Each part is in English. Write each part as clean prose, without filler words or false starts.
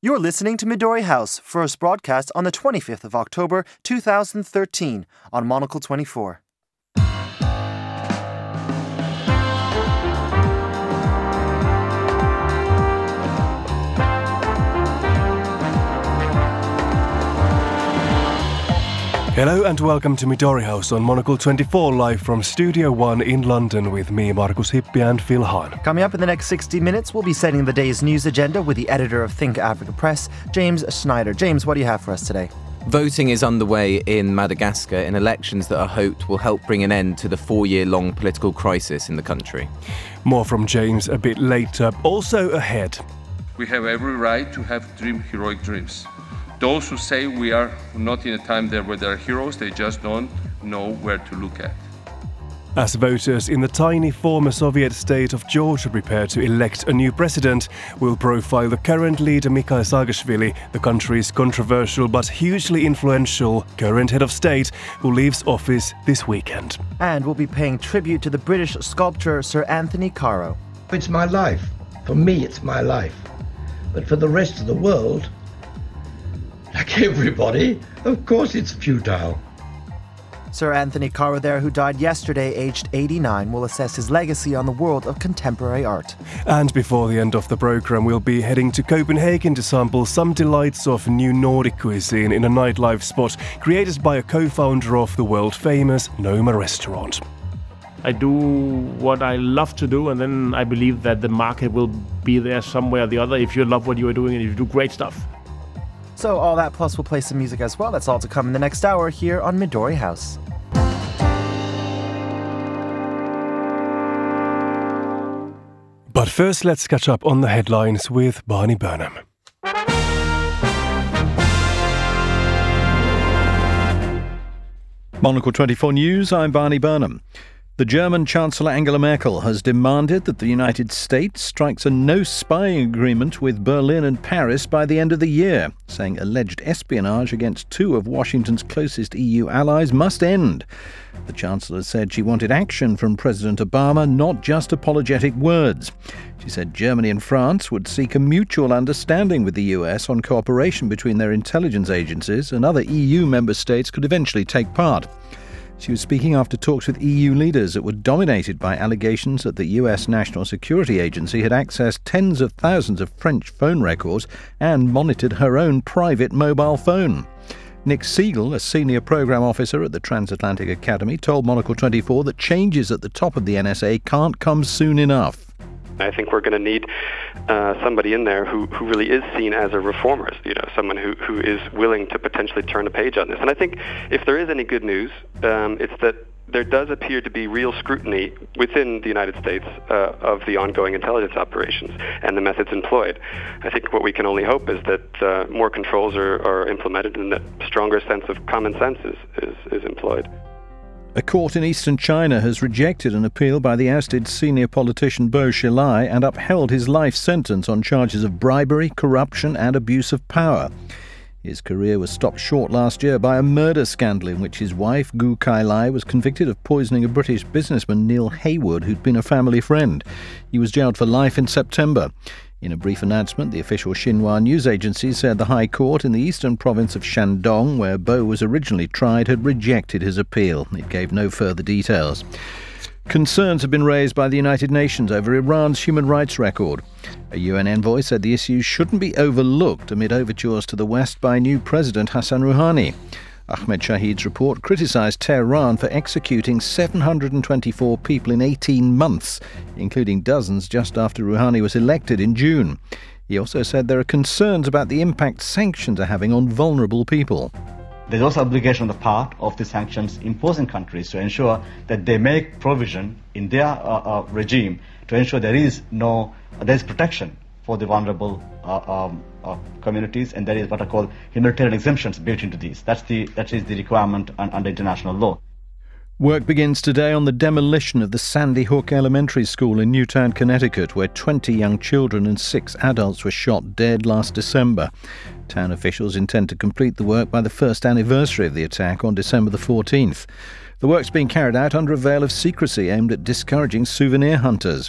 You're listening to Midori House, first broadcast on the 25th of October 2013 on Monocle 24. Hello and welcome to Midori House on Monocle 24, live from Studio One in London with me, Markus Hippi, and Phil Hahn. Coming up in the next 60 minutes, we'll be setting the day's news agenda with the editor of Think Africa Press, James Schneider. James, what do you have for us today? Voting is underway in Madagascar in elections that are hoped will help bring an end to the 4-year-long political crisis in the country. More from James a bit later. Also ahead. We have every right to have heroic dreams. Those who say we are not in a time there where there are heroes, they just don't know where to look at. As voters in the tiny former Soviet state of Georgia prepare to elect a new president, we'll profile the current leader Mikhail Saakashvili, the country's controversial but hugely influential current head of state, who leaves office this weekend. And we'll be paying tribute to the British sculptor Sir Anthony Caro. It's my life. For me, it's my life. But for the rest of the world, like everybody, of course it's futile. Sir Anthony Caro there, who died yesterday aged 89, will assess his legacy on the world of contemporary art. And before the end of the programme, we'll be heading to Copenhagen to sample some delights of new Nordic cuisine in a nightlife spot created by a co-founder of the world-famous Noma restaurant. I do what I love to do, and then I believe that the market will be there somewhere or the other if you love what you are doing and if you do great stuff. So all that, plus we'll play some music as well. That's all to come in the next hour here on Midori House. But first, let's catch up on the headlines with Barney Burnham. Monocle 24 News, I'm Barney Burnham. The German Chancellor Angela Merkel has demanded that the United States strikes a no-spying agreement with Berlin and Paris by the end of the year, saying alleged espionage against two of Washington's closest EU allies must end. The Chancellor said she wanted action from President Obama, not just apologetic words. She said Germany and France would seek a mutual understanding with the US on cooperation between their intelligence agencies, and other EU member states could eventually take part. She was speaking after talks with EU leaders that were dominated by allegations that the US National Security Agency had accessed tens of thousands of French phone records and monitored her own private mobile phone. Nick Siegel, a senior program officer at the Transatlantic Academy, told Monocle 24 that changes at the top of the NSA can't come soon enough. I think we're going to need somebody in there who really is seen as a reformer, someone who is willing to potentially turn a page on this. And I think if there is any good news, it's that there does appear to be real scrutiny within the United States of the ongoing intelligence operations and the methods employed. I think what we can only hope is that more controls are implemented and that a stronger sense of common sense is employed. A court in eastern China has rejected an appeal by the ousted senior politician Bo Xilai and upheld his life sentence on charges of bribery, corruption and abuse of power. His career was stopped short last year by a murder scandal in which his wife, Gu Kailai, was convicted of poisoning a British businessman, Neil Haywood, who'd been a family friend. He was jailed for life in September. In a brief announcement, the official Xinhua news agency said the High Court in the eastern province of Shandong, where Bo was originally tried, had rejected his appeal. It gave no further details. Concerns have been raised by the United Nations over Iran's human rights record. A UN envoy said the issues shouldn't be overlooked amid overtures to the West by new President Hassan Rouhani. Ahmed Shahid's report criticised Tehran for executing 724 people in 18 months, including dozens just after Rouhani was elected in June. He also said there are concerns about the impact sanctions are having on vulnerable people. There's also obligation on the part of the sanctions imposing countries to ensure that they make provision in their regime to ensure there's protection for the vulnerable communities, and there is what are called humanitarian exemptions built into these. That is the requirement under international law. Work begins today on the demolition of the Sandy Hook Elementary School in Newtown, Connecticut, where 20 young children and 6 adults were shot dead last December. Town officials intend to complete the work by the first anniversary of the attack on December the 14th. The work's being carried out under a veil of secrecy aimed at discouraging souvenir hunters.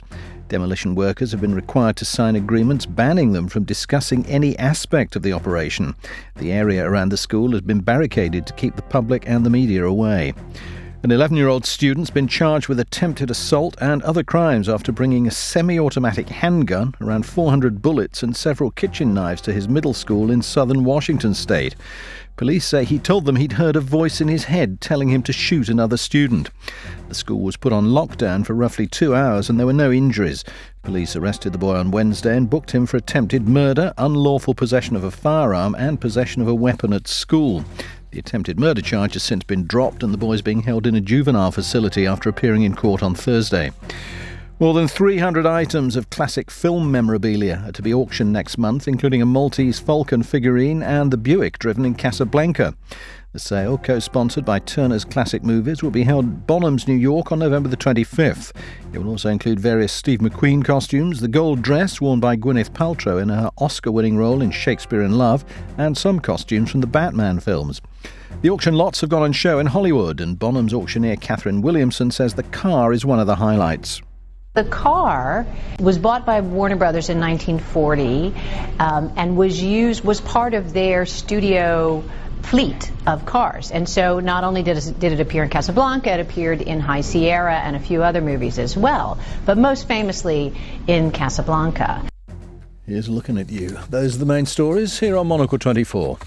Demolition workers have been required to sign agreements banning them from discussing any aspect of the operation. The area around the school has been barricaded to keep the public and the media away. An 11-year-old student's been charged with attempted assault and other crimes after bringing a semi-automatic handgun, around 400 bullets and several kitchen knives to his middle school in southern Washington state. Police say he told them he'd heard a voice in his head telling him to shoot another student. The school was put on lockdown for roughly 2 hours and there were no injuries. Police arrested the boy on Wednesday and booked him for attempted murder, unlawful possession of a firearm and possession of a weapon at school. The attempted murder charge has since been dropped and the boy is being held in a juvenile facility after appearing in court on Thursday. More than 300 items of classic film memorabilia are to be auctioned next month, including a Maltese Falcon figurine and the Buick driven in Casablanca. The sale, co-sponsored by Turner's Classic Movies, will be held at Bonhams, New York on November the 25th. It will also include various Steve McQueen costumes, the gold dress worn by Gwyneth Paltrow in her Oscar-winning role in Shakespeare in Love, and some costumes from the Batman films. The auction lots have gone on show in Hollywood, and Bonhams auctioneer Catherine Williamson says the car is one of the highlights. The car was bought by Warner Brothers in 1940 and was part of their studio fleet of cars. And so not only did it appear in Casablanca, it appeared in High Sierra and a few other movies as well, but most famously in Casablanca. Here's looking at you. Those are the main stories here on Monocle 24.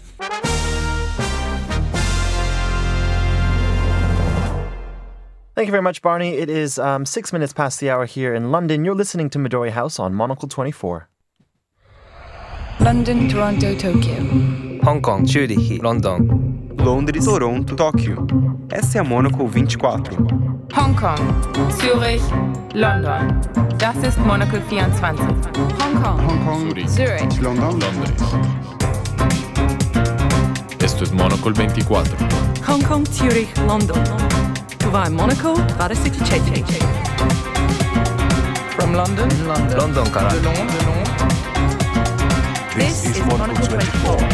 Thank you very much, Barney. It is 6 minutes past the hour here in London. You're listening to Midori House on Monocle 24. London, Toronto, Tokyo. Hong Kong, Zurich, London. Londres, Toronto, Tóquio. Essa é a Monocle 24. Hong Kong, Zürich, London. Das ist Monocle 24. Hong Kong, Zurich, London. Esto es Monocle 24. Hong Kong, Zurich, London. Tu vai Monaco, para City Cheche. From London, London, cara. This is Monocle 24.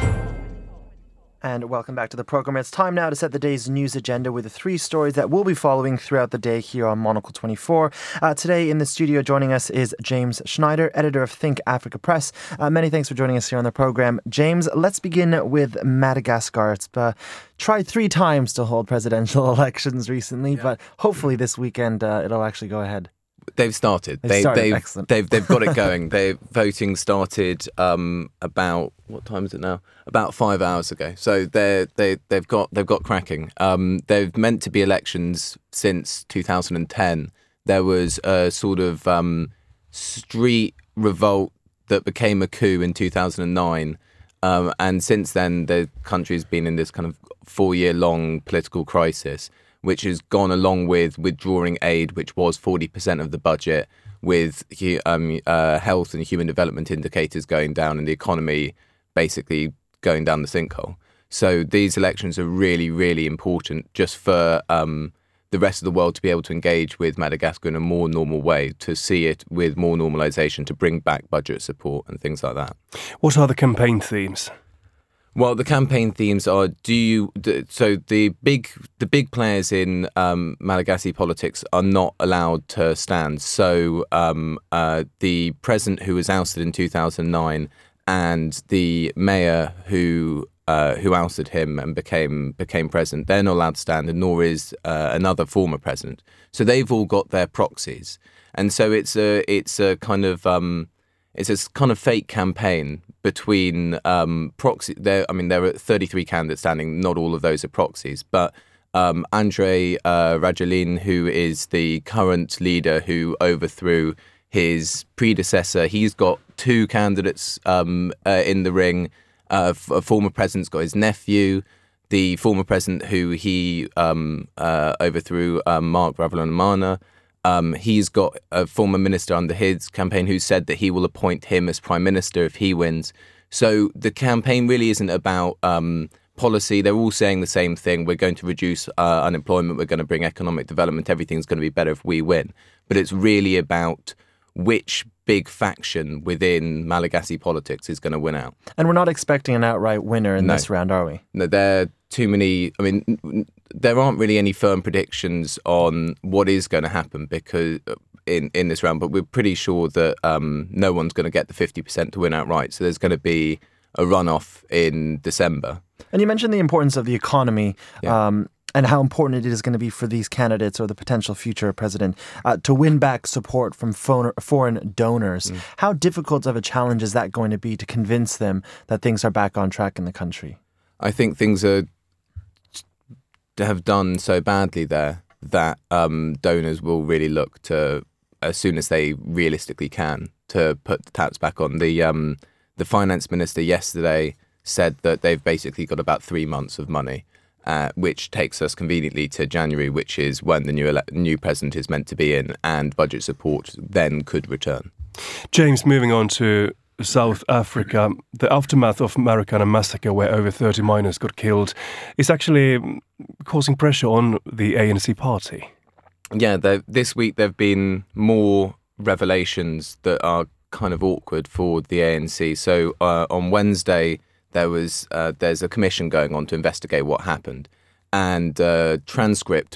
And welcome back to the program. It's time now to set the day's news agenda with the 3 stories that we'll be following throughout the day here on Monocle 24. Today in the studio joining us is James Schneider, editor of Think Africa Press. Many thanks for joining us here on the program. James, let's begin with Madagascar. It's tried 3 times to hold presidential elections recently, but hopefully this weekend it'll actually go ahead. They've started. Excellent. They've got it going. Voting started about, what time is it now? About 5 hours ago. So they've got cracking. They've meant to be elections since 2010. There was a sort of street revolt that became a coup in 2009. And since then, the country's been in this kind of 4-year-long political crisis, which has gone along with withdrawing aid, which was 40% of the budget, with health and human development indicators going down and the economy basically going down the sinkhole. So these elections are really, really important just for the rest of the world to be able to engage with Madagascar in a more normal way, to see it with more normalisation, to bring back budget support and things like that. What are the campaign themes? Well, the campaign themes are: so the big players in Malagasy politics are not allowed to stand. So the president who was ousted in 2009 and the mayor who ousted him and became president, they're not allowed to stand, and nor is another former president. So they've all got their proxies, and so it's a kind of fake campaign between proxy. There are 33 candidates standing. Not all of those are proxies, but Andrei Rajoelina, who is the current leader who overthrew his predecessor, he's got 2 candidates in the ring. A former president's got his nephew. The former president who he overthrew, Mark Ravalomanana, he's got a former minister under his campaign who said that he will appoint him as prime minister if he wins. So the campaign really isn't about policy. They're all saying the same thing. We're going to reduce unemployment. We're going to bring economic development. Everything's going to be better if we win. But it's really about which big faction within Malagasy politics is going to win out. And we're not expecting an outright winner in this round, are we? No, there are too many. I mean, there aren't really any firm predictions on what is going to happen, because in this round, but we're pretty sure that no one's going to get the 50% to win outright. So there's going to be a runoff in December. And you mentioned the importance of the economy. Yeah. And how important it is going to be for these candidates or the potential future president to win back support from foreign donors. How difficult of a challenge is that going to be to convince them that things are back on track in the country? I think things have done so badly there that donors will really look to, as soon as they realistically can, to put the taps back on. The finance minister yesterday said that they've basically got about 3 months of money. Which takes us conveniently to January, which is when the new president is meant to be in, and budget support then could return. James, moving on to South Africa, the aftermath of Marikana massacre, where over 30 miners got killed, is actually causing pressure on the ANC party. Yeah, this week there have been more revelations that are kind of awkward for the ANC. So on Wednesday, there's a commission going on to investigate what happened, and a transcript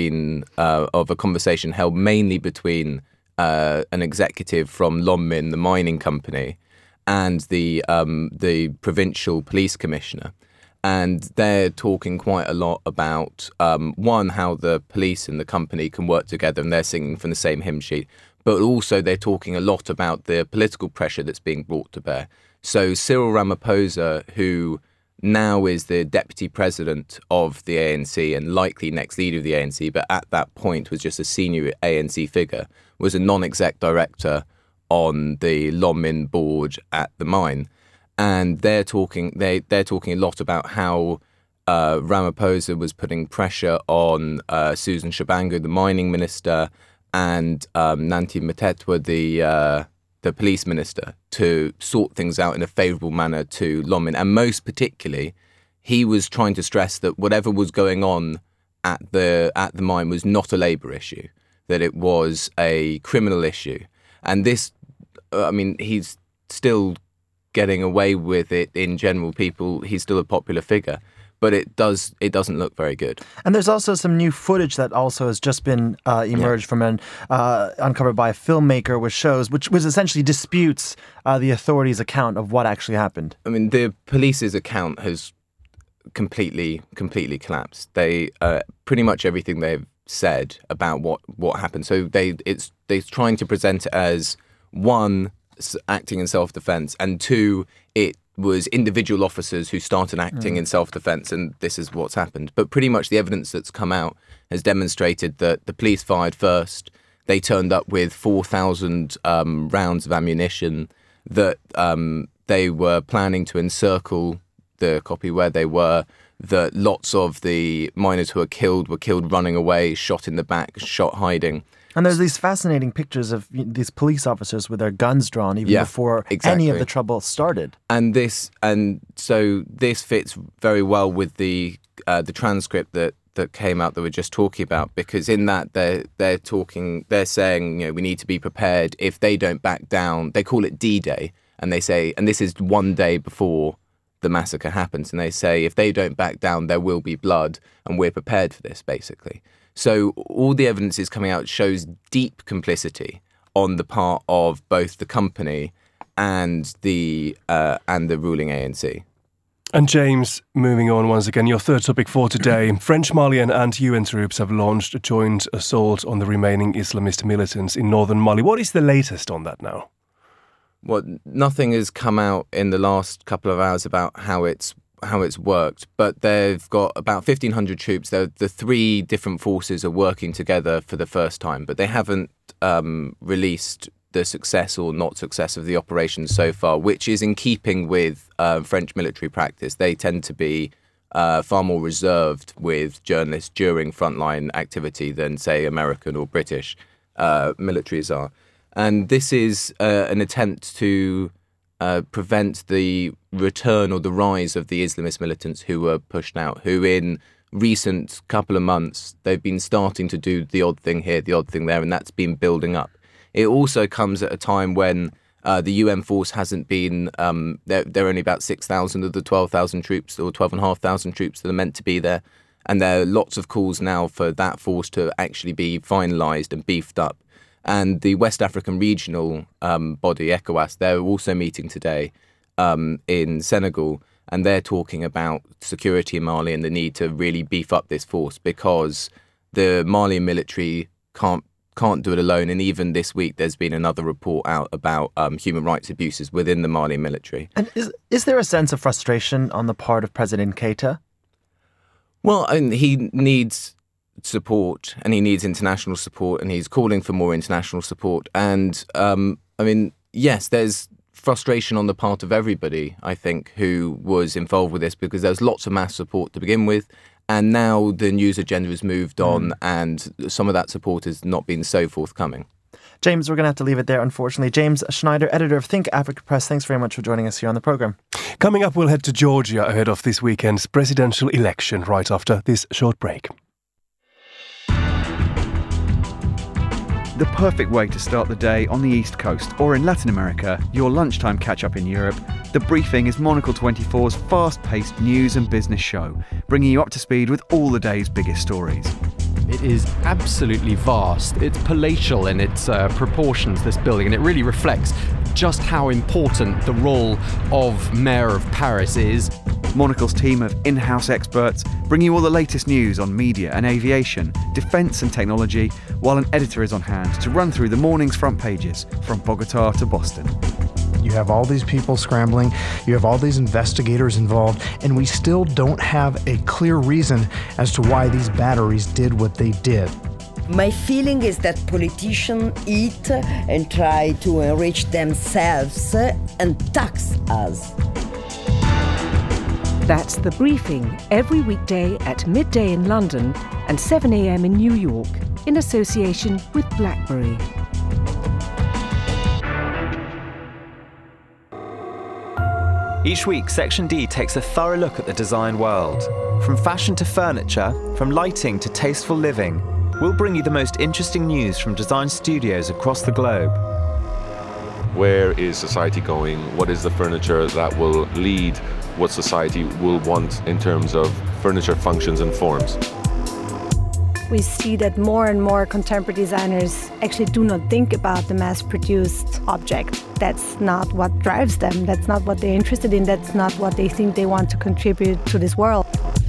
of a conversation held mainly between an executive from Lonmin, the mining company, and the provincial police commissioner, and they're talking quite a lot about one, how the police and the company can work together, and they're singing from the same hymn sheet, but also they're talking a lot about the political pressure that's being brought to bear. So Cyril Ramaphosa, who now is the deputy president of the ANC and likely next leader of the ANC, but at that point was just a senior ANC figure, was a non-exec director on the Lonmin board at the mine. And they're talking a lot about how Ramaphosa was putting pressure on Susan Shabangu, the mining minister, and Nanti Mthethwa, the police minister, to sort things out in a favourable manner to Lonmin. And most particularly, he was trying to stress that whatever was going on at the mine was not a labour issue, that it was a criminal issue. And this, he's still getting away with it in general. He's still a popular figure. But it doesn't look very good. And there's also some new footage that also has just been emerged from uncovered by a filmmaker, which essentially disputes the authorities' account of what actually happened. The police's account has completely collapsed. They pretty much everything they've said about what happened. So they're trying to present it as, one, acting in self-defense, and two, it was individual officers who started acting in self-defense, and this is what's happened. But pretty much the evidence that's come out has demonstrated that the police fired first. They turned up with 4,000 rounds of ammunition, that they were planning to encircle the copy where they were, that lots of the miners who were killed running away, shot in the back, shot hiding. And there's these fascinating pictures of these police officers with their guns drawn even before any of the trouble started. And so this fits very well with the transcript that came out that we're just talking about, because in that they're saying, we need to be prepared if they don't back down. They call it D-Day, and they say, and this is one day before the massacre happens, and they say if they don't back down, there will be blood, and we're prepared for this, basically. So all the evidence is coming out shows deep complicity on the part of both the company and the ruling ANC. And James, moving on once again, your third topic for today. French, Malian and UN troops have launched a joint assault on the remaining Islamist militants in northern Mali. What is the latest on that now? Well, nothing has come out in the last couple of hours about how it's worked, but they've got about 1,500 troops. The three different forces are working together for the first time, but they haven't released the success or not success of the operation so far, which is in keeping with French military practice. They tend to be far more reserved with journalists during frontline activity than, say, American or British militaries are. And this is an attempt to prevent the return or the rise of the Islamist militants who were pushed out, who in recent couple of months, they've been starting to do the odd thing here, the odd thing there, and that's been building up. It also comes at a time when the UN force hasn't been, there are only about 6,000 of the 12,000 troops or 12,500 troops that are meant to be there. And there are lots of calls now for that force to actually be finalised and beefed up. And the West African regional body, ECOWAS, they're also meeting today in Senegal, and they're talking about security in Mali and the need to really beef up this force because the Mali military can't do it alone. And even this week, there's been another report out about human rights abuses within the Mali military. And is there a sense of frustration on the part of President Keita? Well, and he needs support, and he needs international support, and he's calling for more international support. And yes, there's frustration on the part of everybody, I think, who was involved with this, because there's lots of mass support to begin with. And now the news agenda has moved on, and some of that support has not been so forthcoming. James, we're going to have to leave it there, unfortunately. James Schneider, editor of Think Africa Press, thanks very much for joining us here on the programme. Coming up, we'll head to Georgia ahead of this weekend's presidential election right after this short break. The perfect way to start the day on the East Coast or in Latin America, your lunchtime catch-up in Europe. The Briefing is Monocle 24's fast-paced news and business show, bringing you up to speed with all the day's biggest stories. It is absolutely vast. It's palatial in its proportions, this building, and it really reflects just how important the role of Mayor of Paris is. Monocle's team of in-house experts bring you all the latest news on media and aviation, defence and technology, while an editor is on hand to run through the morning's front pages from Bogota to Boston. You have all these people scrambling, you have all these investigators involved, and we still don't have a clear reason as to why these batteries did what they did. My feeling is that politicians eat and try to enrich themselves and tax us. That's The Briefing, every weekday at midday in London and 7 a.m. in New York, in association with BlackBerry. Each week, Section D takes a thorough look at the design world. From fashion to furniture, from lighting to tasteful living, we'll bring you the most interesting news from design studios across the globe. Where is society going? What is the furniture that will lead what society will want in terms of furniture functions and forms? We see that more and more contemporary designers actually do not think about the mass-produced object. That's not what drives them. That's not what they're interested in. That's not what they think they want to contribute to this world.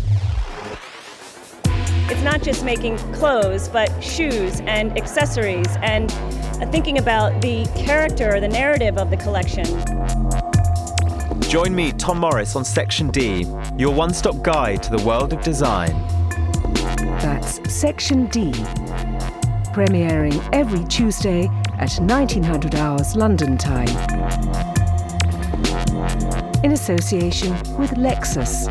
It's not just making clothes, but shoes and accessories and thinking about the character or the narrative of the collection. Join me, Tom Morris, on Section D, your one-stop guide to the world of design. That's Section D, premiering every Tuesday at 1900 hours London time, in association with Lexus.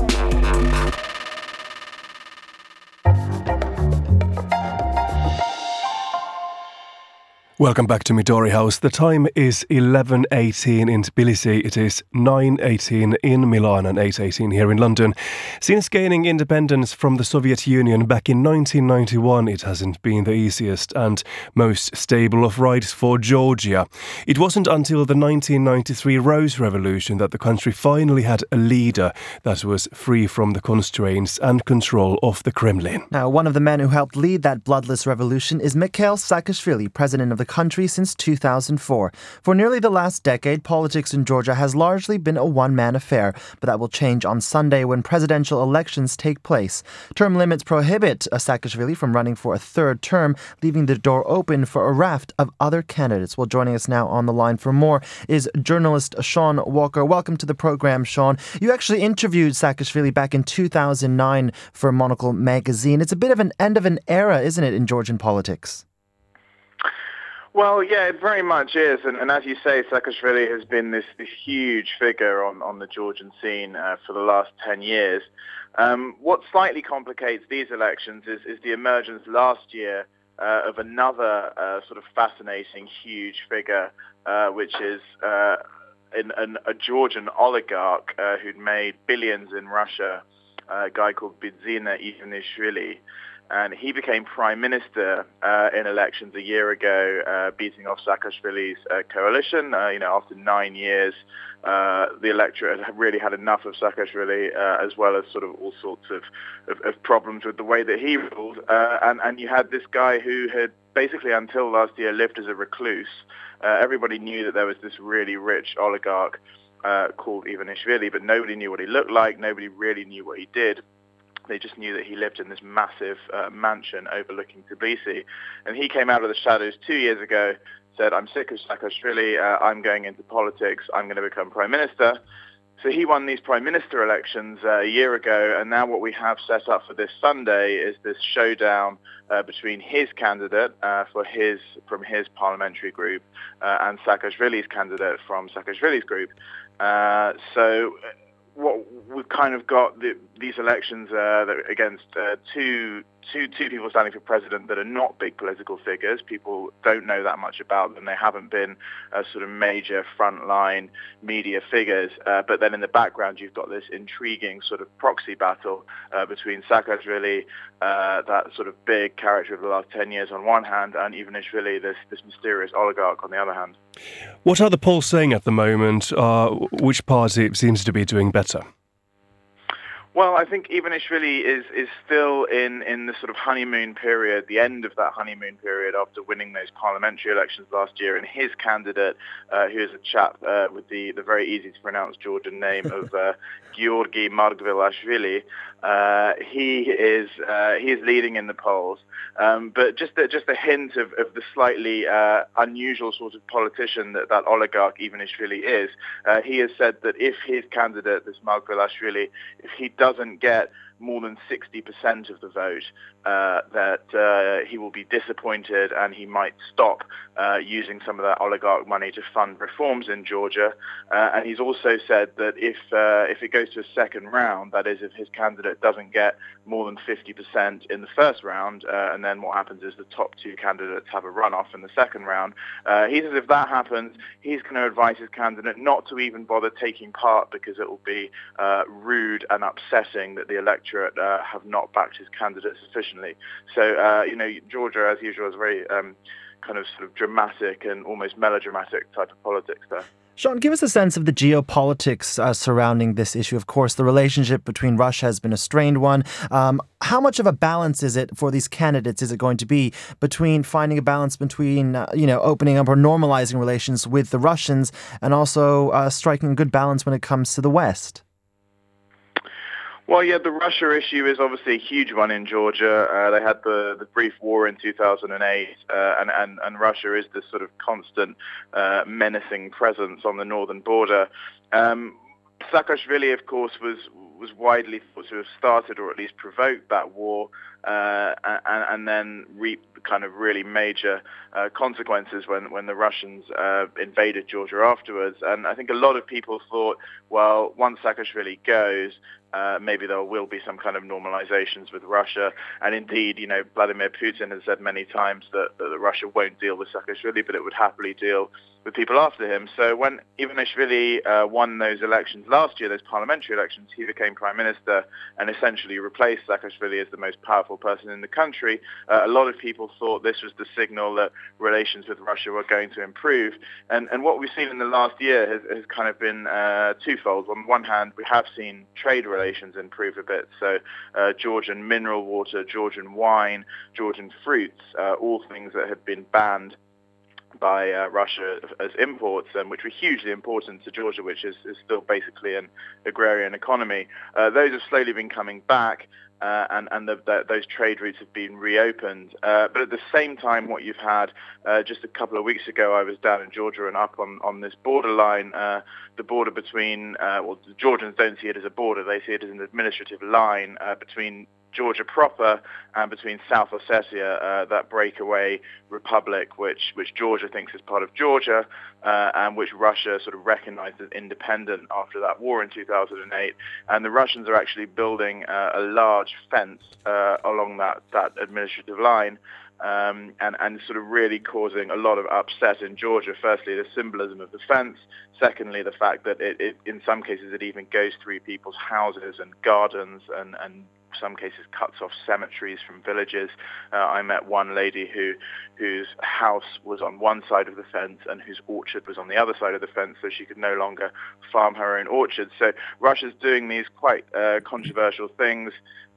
Welcome back to Midori House. The time is 11:18 in Tbilisi. It is 9:18 in Milan and 8:18 here in London. Since gaining independence from the Soviet Union back in 1991, it hasn't been the easiest and most stable of rides for Georgia. It wasn't until the 1993 Rose Revolution that the country finally had a leader that was free from the constraints and control of the Kremlin. Now, one of the men who helped lead that bloodless revolution is Mikhail Saakashvili, president of the country since 2004. For nearly the last decade, politics in Georgia has largely been a one-man affair, but that will change on Sunday when presidential elections take place. Term limits prohibit Saakashvili from running for a third term, leaving the door open for a raft of other candidates. Well, joining us now on the line for more is journalist Sean Walker. Welcome to the program, Sean. You actually interviewed Saakashvili back in 2009 for Monocle magazine. It's a bit of an end of an era, isn't it, in Georgian politics? Well, yeah, it very much is. And as you say, Saakashvili has been this huge figure on the Georgian scene for the last 10 years. What slightly complicates these elections is the emergence last year of another sort of fascinating, huge figure, which is a Georgian oligarch who'd made billions in Russia, a guy called Bidzina Ivanishvili. And he became prime minister in elections a year ago, beating off Saakashvili's coalition. After 9 years, the electorate had really had enough of Saakashvili, as well as sort of all sorts of problems with the way that he ruled. And you had this guy who had basically until last year lived as a recluse. Everybody knew that there was this really rich oligarch called Ivanishvili, but nobody knew what he looked like. Nobody really knew what he did. They just knew that he lived in this massive mansion overlooking Tbilisi. And he came out of the shadows 2 years ago, said, I'm sick of Saakashvili, I'm going into politics, I'm going to become prime minister. So he won these prime minister elections a year ago, and now what we have set up for this Sunday is this showdown between his candidate from his parliamentary group and Saakashvili's candidate from Saakashvili's group. So what we've kind of got these elections against two people standing for president that are not big political figures. People don't know that much about them. They haven't been sort of major frontline media figures. But then in the background, you've got this intriguing sort of proxy battle between Saakashvili, that sort of big character of the last 10 years on one hand, and Ivanishvili, this mysterious oligarch on the other hand. What are the polls saying at the moment? Which party seems to be doing better? Well, I think Ivanishvili is still in the sort of honeymoon period, the end of that honeymoon period after winning those parliamentary elections last year. And his candidate, who is a chap with the very easy to pronounce Georgian name of Georgi Margvelashvili, he is leading in the polls. But just a hint of the slightly unusual sort of politician that oligarch Ivanishvili is, he has said that if his candidate, this Margvelashvili, if he doesn't get more than 60% of the vote, that he will be disappointed and he might stop using some of that oligarch money to fund reforms in Georgia. And he's also said that if it goes to a second round, that is, if his candidate doesn't get more than 50% in the first round, and then what happens is the top two candidates have a runoff in the second round, he says if that happens, he's going to advise his candidate not to even bother taking part because it will be rude and upsetting that the electorate have not backed his candidate sufficiently. So, Georgia, as usual, is very kind of sort of dramatic and almost melodramatic type of politics there. Sean, give us a sense of the geopolitics surrounding this issue. Of course, the relationship between Russia has been a strained one. How much of a balance is it for these candidates? Is it going to be between finding a balance between, opening up or normalizing relations with the Russians and also striking a good balance when it comes to the West? Well, yeah, the Russia issue is obviously a huge one in Georgia. They had the brief war in 2008, and Russia is this sort of constant menacing presence on the northern border. Saakashvili, of course, was widely thought to have started or at least provoked that war, and then reaped kind of really major consequences when the Russians invaded Georgia afterwards. And I think a lot of people thought, well, once Saakashvili goes, maybe there will be some kind of normalizations with Russia. And indeed, Vladimir Putin has said many times that Russia won't deal with Saakashvili, but it would happily deal with people after him. So when Ivanishvili won those elections last year, those parliamentary elections, he became prime minister and essentially replaced Saakashvili as the most powerful person in the country. A lot of people thought this was the signal that relations with Russia were going to improve. And what we've seen in the last year has kind of been twofold. On one hand, we have seen trade relations improve a bit. So Georgian mineral water, Georgian wine, Georgian fruits, all things that had been banned by Russia as imports, which were hugely important to Georgia, which is still basically an agrarian economy. Those have slowly been coming back, and those trade routes have been reopened. But at the same time, what you've had, just a couple of weeks ago, I was down in Georgia and up on this borderline, the border between, the Georgians don't see it as a border, they see it as an administrative line between Georgia proper and between South Ossetia, that breakaway republic which Georgia thinks is part of Georgia, and which Russia sort of recognized as independent after that war in 2008. And the Russians are actually building a large fence along that administrative line, and sort of really causing a lot of upset in Georgia. Firstly, the symbolism of the fence. Secondly, the fact that it in some cases it even goes through people's houses and gardens and some cases cuts off cemeteries from villages. I met one lady whose house was on one side of the fence and whose orchard was on the other side of the fence, so she could no longer farm her own orchard. So Russia's doing these quite controversial things.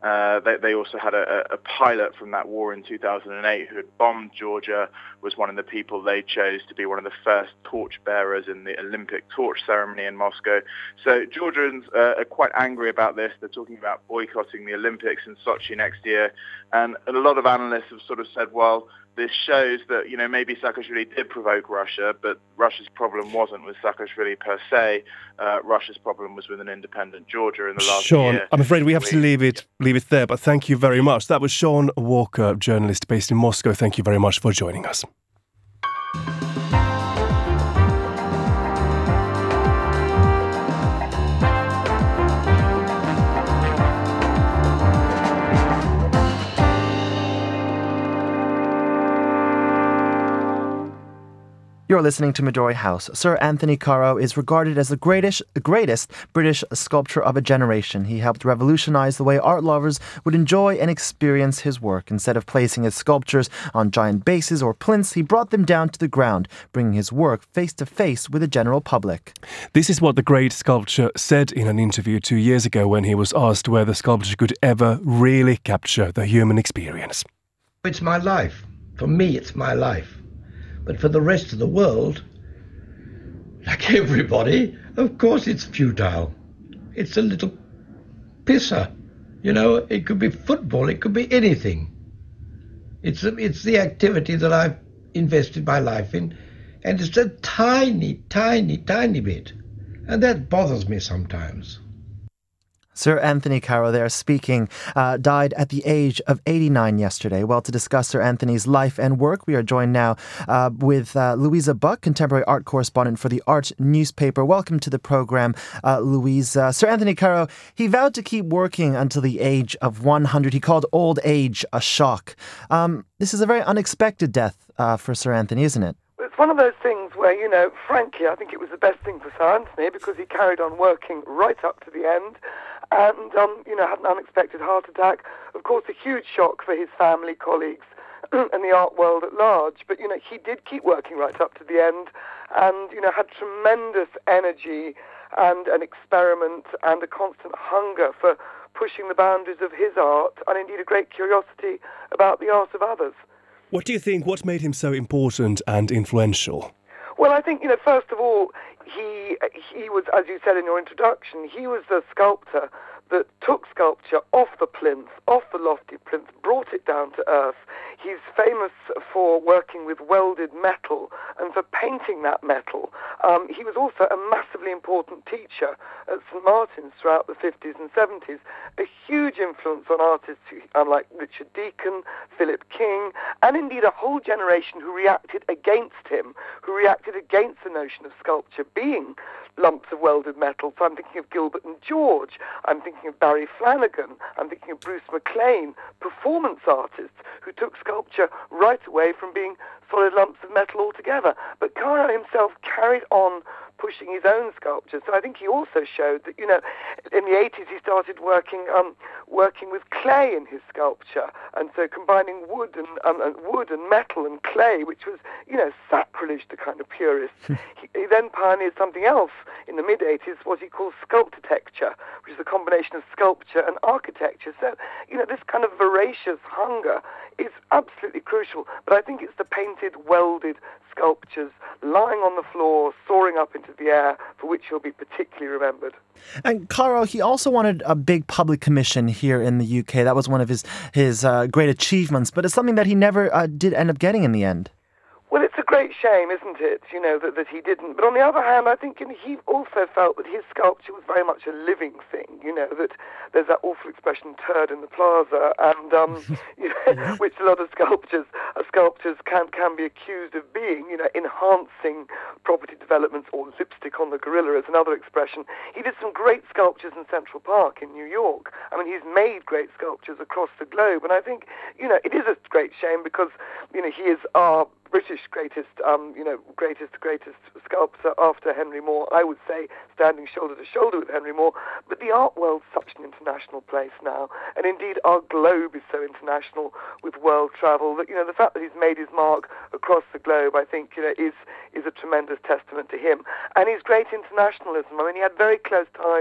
They also had a pilot from that war in 2008 who had bombed Georgia, was one of the people they chose to be one of the first torchbearers in the Olympic torch ceremony in Moscow. So Georgians are quite angry about this. They're talking about boycotting the Olympics in Sochi next year. And a lot of analysts have sort of said, well, this shows that, maybe Saakashvili did provoke Russia, but Russia's problem wasn't with Saakashvili per se. Russia's problem was with an independent Georgia in the last Sean, year. I'm afraid we have to leave it there, but thank you very much. That was Sean Walker, journalist based in Moscow. Thank you very much for joining us. You're listening to Midori House. Sir Anthony Caro is regarded as the greatest British sculptor of a generation. He helped revolutionize the way art lovers would enjoy and experience his work. Instead of placing his sculptures on giant bases or plinths, he brought them down to the ground, bringing his work face to face with the general public. This is what the great sculptor said in an interview 2 years ago when he was asked whether sculpture could ever really capture the human experience. It's my life. For me, it's my life. But for the rest of the world, like everybody, of course it's futile. It's a little pisser. It could be football, it could be anything. It's the activity that I've invested my life in, and it's a tiny, tiny, tiny bit. And that bothers me sometimes. Sir Anthony Caro there speaking, died at the age of 89 yesterday. Well, to discuss Sir Anthony's life and work, we are joined now with Louisa Buck, contemporary art correspondent for the Art newspaper. Welcome to the program, Louisa. Sir Anthony Caro, he vowed to keep working until the age of 100. He called old age a shock. This is a very unexpected death for Sir Anthony, isn't it? It's one of those things where, frankly, I think it was the best thing for Sir Anthony because he carried on working right up to the end and, had an unexpected heart attack. Of course, a huge shock for his family, colleagues, and the art world at large. But, he did keep working right up to the end and, had tremendous energy and an experiment and a constant hunger for pushing the boundaries of his art and indeed a great curiosity about the art of others. What do you think? What made him so important and influential? Well, I think, first of all, he was, as you said in your introduction, he was the sculptor that took sculpture off the plinth, off the lofty plinth, brought it down to earth. He's famous for working with welded metal and for painting that metal. He was also a massively important teacher at St. Martin's throughout the 50s and 70s, a huge influence on artists like Richard Deacon, Philip King, and indeed a whole generation who reacted against him, who reacted against the notion of sculpture being lumps of welded metal. So I'm thinking of Gilbert and George, I'm thinking of Barry Flanagan, I'm thinking of Bruce McLean, performance artists who took sculpture right away from being solid lumps of metal altogether. But Caro himself carried on pushing his own sculpture. So I think he also showed that, in the 80s he started working with clay in his sculpture, and so combining wood and metal and clay, which was, sacrilege to kind of purists. He then pioneered something else in the mid-80s, what he calls sculptitecture, which is a combination of sculpture and architecture. So, this kind of voracious hunger is absolutely crucial. But I think it's the painted, welded sculptures lying on the floor, soaring up into the air, for which he'll be particularly remembered. And Caro, he also wanted a big public commission here in the UK. That was one of his great achievements, but it's something that he never did end up getting in the end. Well, it's a great shame, isn't it, that he didn't. But on the other hand, I think he also felt that his sculpture was very much a living thing, that there's that awful expression, turd in the plaza, and which a lot of sculptors can be accused of being, enhancing property developments, or lipstick on the gorilla is another expression. He did some great sculptures in Central Park in New York. I mean, he's made great sculptures across the globe, and I think, it is a great shame because, he is our British greatest sculptor after Henry Moore, I would say, standing shoulder to shoulder with Henry Moore. But the art world's such an international place now, and indeed our globe is so international with world travel that, the fact that he's made his mark across the globe, I think, is a tremendous testament to him. And his great internationalism. I mean, he had very close ties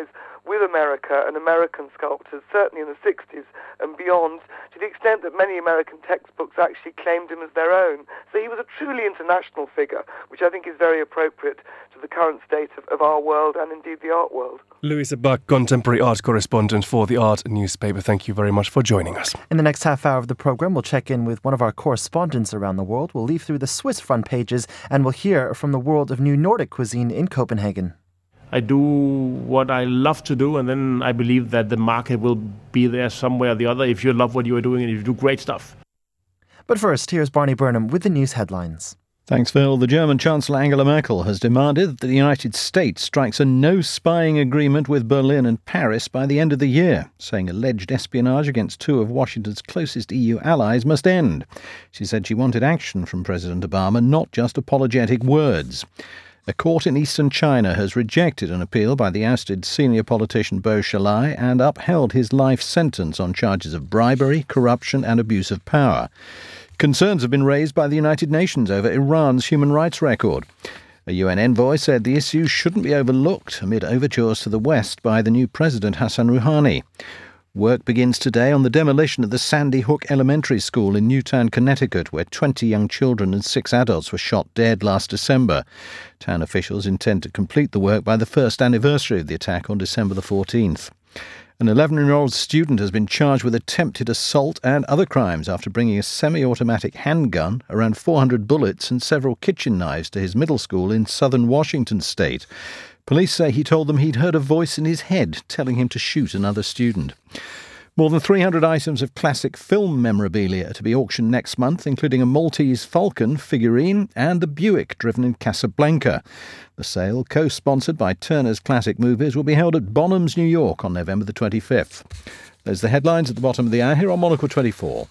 with America and American sculptors, certainly in the 60s and beyond, to the extent that many American textbooks actually claimed him as their own. So he was a truly international figure, which I think is very appropriate to the current state of our world and indeed the art world. Louisa Buck, contemporary art correspondent for The Art newspaper. Thank you very much for joining us. In the next half hour of the program, we'll check in with one of our correspondents around the world. We'll leaf through the Swiss front pages and we'll hear from the world of new Nordic cuisine in Copenhagen. I do what I love to do, and then I believe that the market will be there somewhere or the other if you love what you are doing and if you do great stuff. But first, here's Barney Burnham with the news headlines. Thanks, Phil. The German Chancellor Angela Merkel has demanded that the United States strikes a no-spying agreement with Berlin and Paris by the end of the year, saying alleged espionage against two of Washington's closest EU allies must end. She said she wanted action from President Obama, not just apologetic words. A court in eastern China has rejected an appeal by the ousted senior politician Bo Xilai and upheld his life sentence on charges of bribery, corruption and abuse of power. Concerns have been raised by the United Nations over Iran's human rights record. A UN envoy said the issue shouldn't be overlooked amid overtures to the West by the new president Hassan Rouhani. Work begins today on the demolition of the Sandy Hook Elementary School in Newtown, Connecticut, where 20 young children and 6 adults were shot dead last December. Town officials intend to complete the work by the first anniversary of the attack on December the 14th. An 11-year-old student has been charged with attempted assault and other crimes after bringing a semi-automatic handgun, around 400 bullets and several kitchen knives to his middle school in southern Washington state. Police say he told them he'd heard a voice in his head telling him to shoot another student. More than 300 items of classic film memorabilia are to be auctioned next month, including a Maltese Falcon figurine and the Buick driven in Casablanca. The sale, co-sponsored by Turner's Classic Movies, will be held at Bonhams, New York on November the 25th. There's the headlines at the bottom of the hour here on Monocle 24.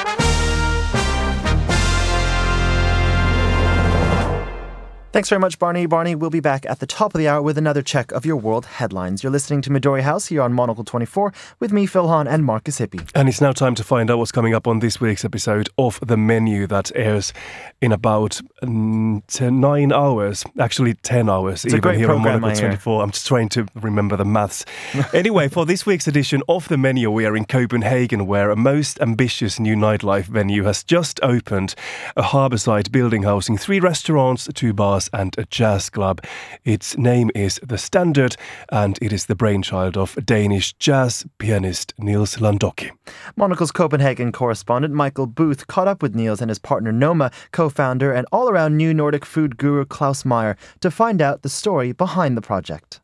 Thanks very much, Barney. Barney will be back at the top of the hour with another check of your world headlines. You're listening to Midori House here on Monocle 24 with me, Phil Hahn, and Marcus Hippie. And it's now time to find out what's coming up on this week's episode of The Menu that airs in about 9 hours, actually 10 hours, it's even here on Monocle 24. I'm just trying to remember the maths. Anyway, for this week's edition of The Menu, we are in Copenhagen, where a most ambitious new nightlife venue has just opened, a harbourside building housing 3 restaurants, 2 bars and a jazz club. Its name is The Standard, and it is the brainchild of Danish jazz pianist Niels Landocki. Monocle's Copenhagen correspondent Michael Booth caught up with Niels and his partner Noma, co-founder and all-around new Nordic food guru Klaus Meyer, to find out the story behind the project.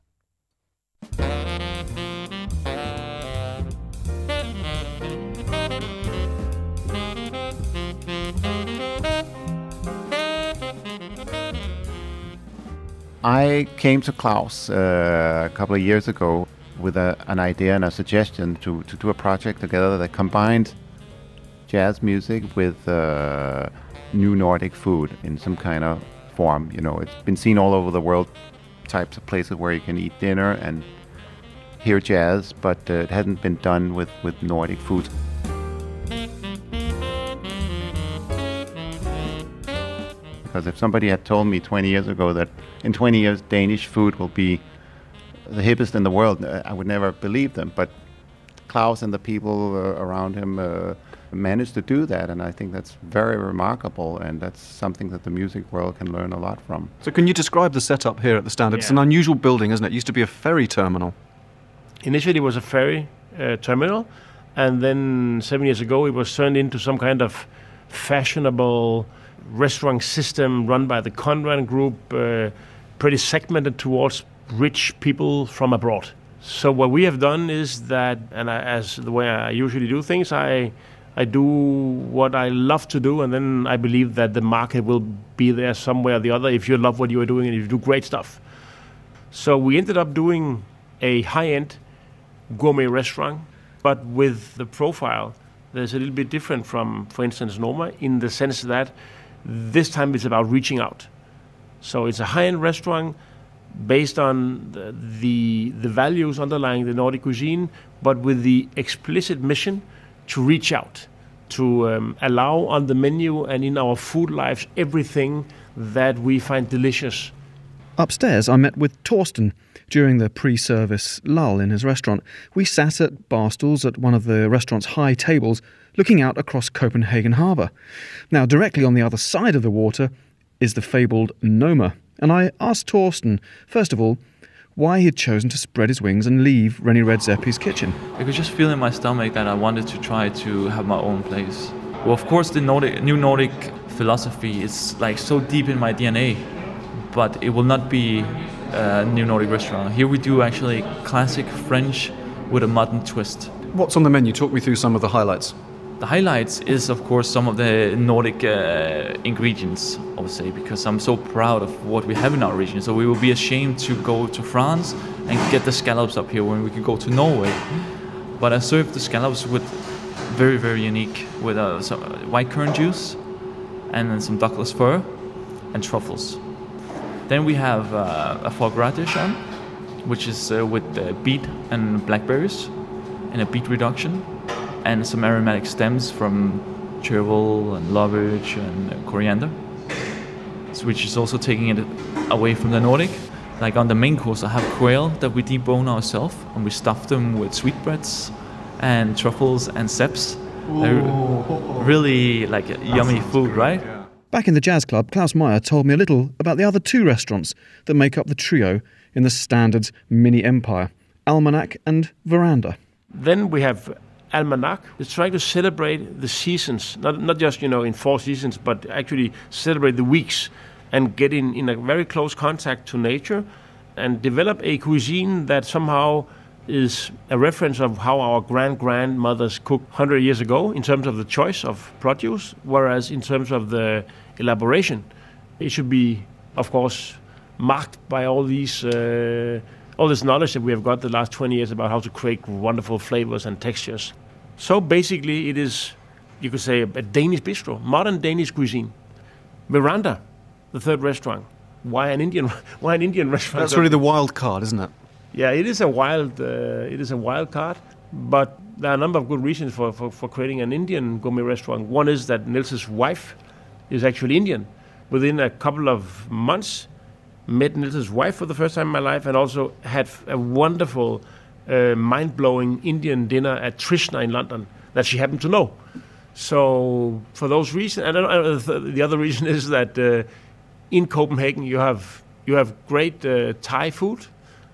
I came to Klaus a couple of years ago with an idea and a suggestion to do a project together that combined jazz music with new Nordic food in some kind of form. You know, it's been seen all over the world, types of places where you can eat dinner and hear jazz, but it hadn't been done with Nordic food. Because if somebody had told me 20 years ago that in 20 years Danish food will be the hippest in the world, I would never believe them. But Klaus and the people around him managed to do that, and I think that's very remarkable, and that's something that the music world can learn a lot from. So can you describe the setup here at the Standard? Yeah. It's an unusual building, isn't it? It used to be a ferry terminal. Initially it was a ferry terminal, and then 7 years ago it was turned into some kind of fashionable restaurant system run by the Conrad Group, pretty segmented towards rich people from abroad. So what we have done is that, and as the way I usually do things, I do what I love to do, and then I believe that the market will be there somewhere or the other if you love what you are doing and if you do great stuff. So we ended up doing a high-end gourmet restaurant, but with the profile that's a little bit different from, for instance, Noma, in the sense that this time it's about reaching out. So it's a high-end restaurant based on the values underlying the Nordic cuisine, but with the explicit mission to reach out, to allow on the menu and in our food lives everything that we find delicious Upstairs, I met with Torsten during the pre-service lull in his restaurant. We sat at bar stools at one of the restaurant's high tables, looking out across Copenhagen harbour. Now, directly on the other side of the water is the fabled Noma, and I asked Torsten, first of all, why he had chosen to spread his wings and leave René Redzepi's kitchen. I could just feel in my stomach that I wanted to try to have my own place. Well, of course, the New Nordic philosophy is like so deep in my DNA, but it will not be a New Nordic restaurant. Here we do actually classic French with a modern twist. What's on the menu? Talk me through some of the highlights. The highlights is, of course, some of the Nordic ingredients, I would say, because I'm so proud of what we have in our region. So we will be ashamed to go to France and get the scallops up here when we could go to Norway. But I served the scallops with very, very unique, with some white currant juice and then some Douglas fir and truffles. Then we have a foie gras dish on, which is with beet and blackberries and a beet reduction, and some aromatic stems from chervil and lovage and coriander, which is also taking it away from the Nordic. Like on the main course, I have quail that we debone ourselves, and we stuff them with sweetbreads and truffles and ceps. They're really like yummy food, right? Back in the jazz club, Klaus Meyer told me a little about the other two restaurants that make up the trio in the Standard's mini empire, Almanac and Veranda. Then we have Almanac. It's trying to celebrate the seasons, not just in 4 seasons, but actually celebrate the weeks and get in a very close contact to nature and develop a cuisine that somehow is a reference of how our grandmothers cooked 100 years ago in terms of the choice of produce, whereas in terms of the elaboration, it should be, of course, marked by all this knowledge that we have got the last 20 years about how to create wonderful flavors and textures. So basically it is, you could say, a Danish bistro, modern Danish cuisine. Veranda, the third restaurant. Why an Indian restaurant? That's really the wild card, isn't it? Yeah, it is a wild card, but there are a number of good reasons for creating an Indian gourmet restaurant. One is that Niels' wife is actually Indian. Within a couple of months, met Niels' wife for the first time in my life, and also had a wonderful, mind-blowing Indian dinner at Trishna in London that she happened to know. So for those reasons, and the other reason is that in Copenhagen you have great Thai food,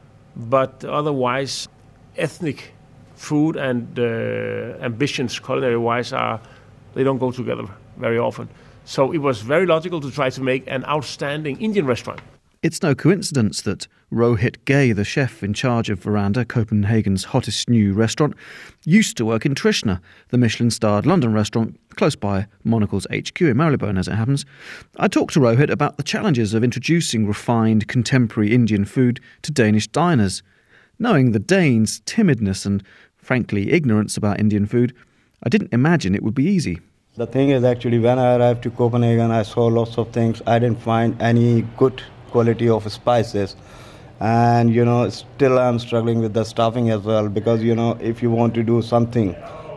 but otherwise ethnic food and ambitions culinary-wise they don't go together very often. So it was very logical to try to make an outstanding Indian restaurant. It's no coincidence that Rohit Ghai, the chef in charge of Veranda, Copenhagen's hottest new restaurant, used to work in Trishna, the Michelin-starred London restaurant close by Monocle's HQ in Marylebone, as it happens. I talked to Rohit about the challenges of introducing refined, contemporary Indian food to Danish diners. Knowing the Danes' timidness and, frankly, ignorance about Indian food, I didn't imagine it would be easy. The thing is, actually, when I arrived to Copenhagen, I saw lots of things. I didn't find any good quality of spices, and still I'm struggling with the staffing as well, because if you want to do something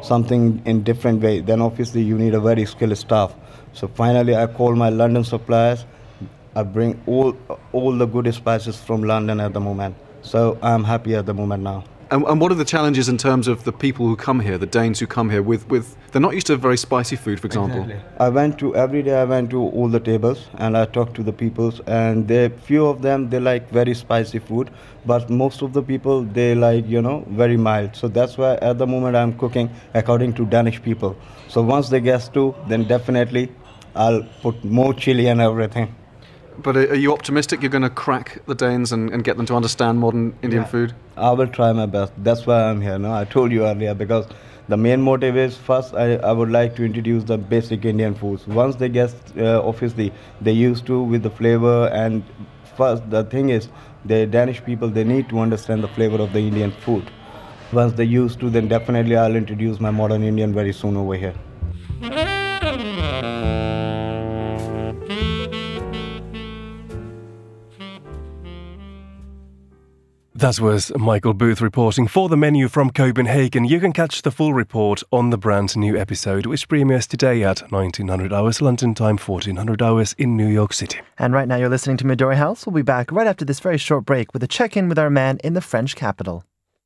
in different way, then obviously you need a very skilled staff. So finally I call my London suppliers. I bring all the good spices from London at the moment, so I'm happy at the moment now. And what are the challenges in terms of the people who come here, the Danes who come here with they're not used to very spicy food, for example? Exactly. Every day I went to all the tables and I talked to the people, and few of them, they like very spicy food, but most of the people, they like, very mild. So that's why at the moment I'm cooking according to Danish people. So once they get to, then definitely I'll put more chili and everything. But are you optimistic you're going to crack the Danes and get them to understand modern Indian food? I will try my best. That's why I'm here. No, I told you earlier, because the main motive is, first I would like to introduce the basic Indian foods. Once they get, obviously, they used to with the flavor, and first the thing is, the Danish people, they need to understand the flavor of the Indian food. Once they used to, then definitely I'll introduce my modern Indian very soon over here. That was Michael Booth reporting for The Menu from Copenhagen. You can catch the full report on the brand new episode, which premieres today at 1900 hours London time, 1400 hours in New York City. And right now you're listening to Midori House. We'll be back right after this very short break with a check-in with our man in the French capital.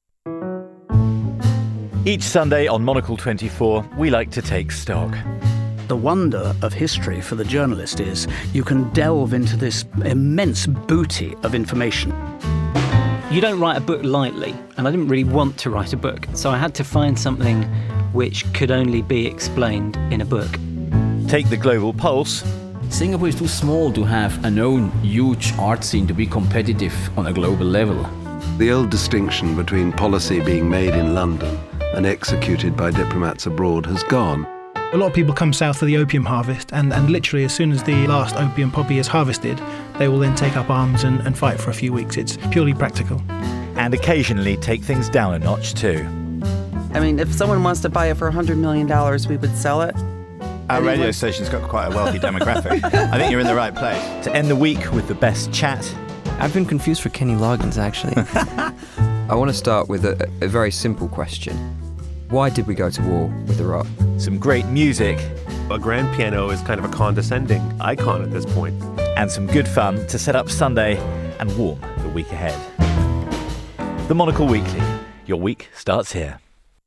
Each Sunday on Monocle 24, we like to take stock. The wonder of history for the journalist is you can delve into this immense booty of information. You don't write a book lightly, and I didn't really want to write a book, so I had to find something which could only be explained in a book. Take the global pulse. Singapore is too small to have a known huge art scene to be competitive on a global level. The old distinction between policy being made in London and executed by diplomats abroad has gone. A lot of people come south for the opium harvest, and literally as soon as the last opium poppy is harvested, they will then take up arms and fight for a few weeks. It's purely practical. And occasionally take things down a notch too. I mean, if someone wants to buy it for $100 million, we would sell it. Our radio station's got quite a wealthy demographic. I think you're in the right place. To end the week with the best chat. I've been confused for Kenny Loggins, actually. I want to start with a very simple question. Why did we go to war with Iraq? Some great music. A grand piano is kind of a condescending icon at this point. And some good fun to set up Sunday and warm the week ahead. The Monocle Weekly. Your week starts here.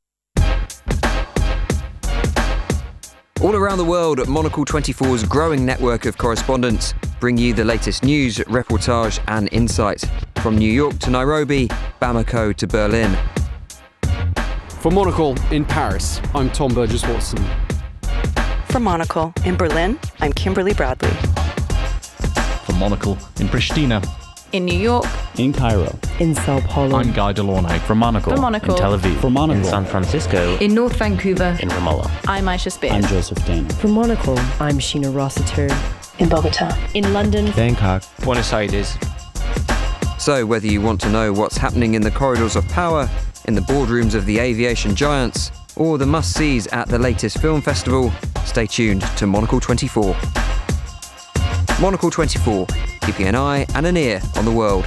All around the world, Monocle 24's growing network of correspondents bring you the latest news, reportage and insight. From New York to Nairobi, Bamako to Berlin. For Monocle in Paris, I'm Tom Burgess-Watson. For Monocle in Berlin, I'm Kimberly Bradley. For Monocle in Pristina. In New York. In Cairo. In Sao Paulo. I'm Guy Delorme. For Monocle. For Monocle. In Tel Aviv. For Monocle. In San Francisco. In North Vancouver. In Ramallah. I'm Aisha Spear. I'm Joseph Dana. For Monocle, I'm Sheena Rossiter. In Bogota. In London. Bangkok. Buenos Aires. So whether you want to know what's happening in the corridors of power, in the boardrooms of the aviation giants, or the must-sees at the latest film festival, stay tuned to Monocle 24. Monocle 24, keeping an eye and an ear on the world.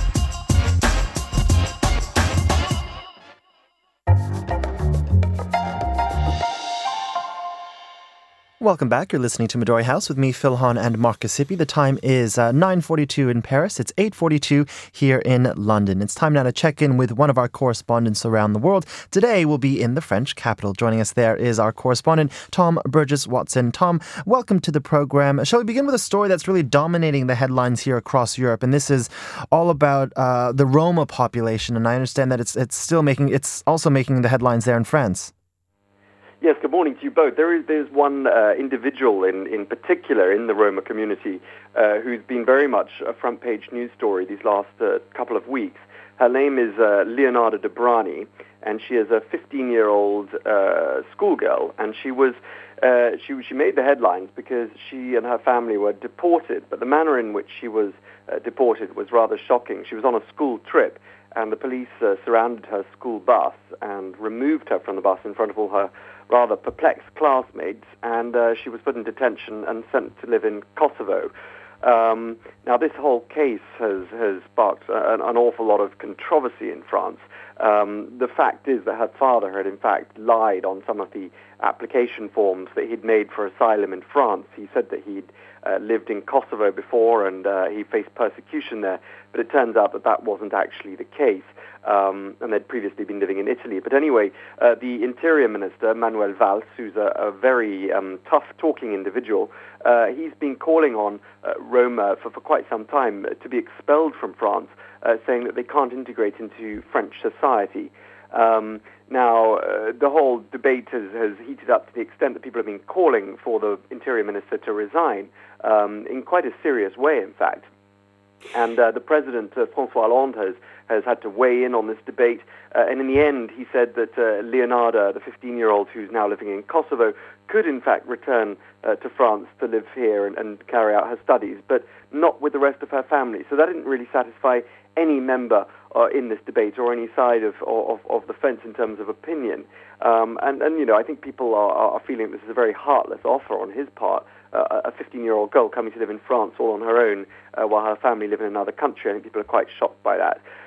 Welcome back. You're listening to Midori House with me, Phil Hahn, and Mark Gasipi. The time is 9:42 in Paris. It's 8:42 here in London. It's time now to check in with one of our correspondents around the world. Today we'll be in the French capital. Joining us there is our correspondent, Tom Burgess-Watson. Tom, welcome to the program. Shall we begin with a story that's really dominating the headlines here across Europe? And this is all about the Roma population. And I understand that it's also making the headlines there in France. Yes, good morning to you both. There's one individual in particular in the Roma community who's been very much a front-page news story these last couple of weeks. Her name is Leonarda Debrani, and she is a 15-year-old schoolgirl, and she made the headlines because she and her family were deported, but the manner in which she was deported was rather shocking. She was on a school trip, and the police surrounded her school bus and removed her from the bus in front of all her rather perplexed classmates, and she was put in detention and sent to live in Kosovo. Now, this whole case has sparked an awful lot of controversy in France. The fact is that her father had in fact lied on some of the application forms that he'd made for asylum in France. He said that he'd lived in Kosovo before and he faced persecution there, but it turns out that that wasn't actually the case. And they'd previously been living in Italy. But anyway, the Interior Minister, Manuel Valls, who's a very tough-talking individual, he's been calling on Roma for quite some time to be expelled from France, saying that they can't integrate into French society. Now, the whole debate has heated up to the extent that people have been calling for the Interior Minister to resign in quite a serious way, in fact. And the President, François Hollande, has had to weigh in on this debate. And in the end, he said that Leonarda, the 15-year-old who's now living in Kosovo, could in fact return to France to live here and carry out her studies, but not with the rest of her family. So that didn't really satisfy any member in this debate or any side of the fence in terms of opinion. And you know, I think people are feeling this is a very heartless offer on his part. A 15-year-old girl coming to live in France all on her own while her family live in another country. I think people are quite shocked by that.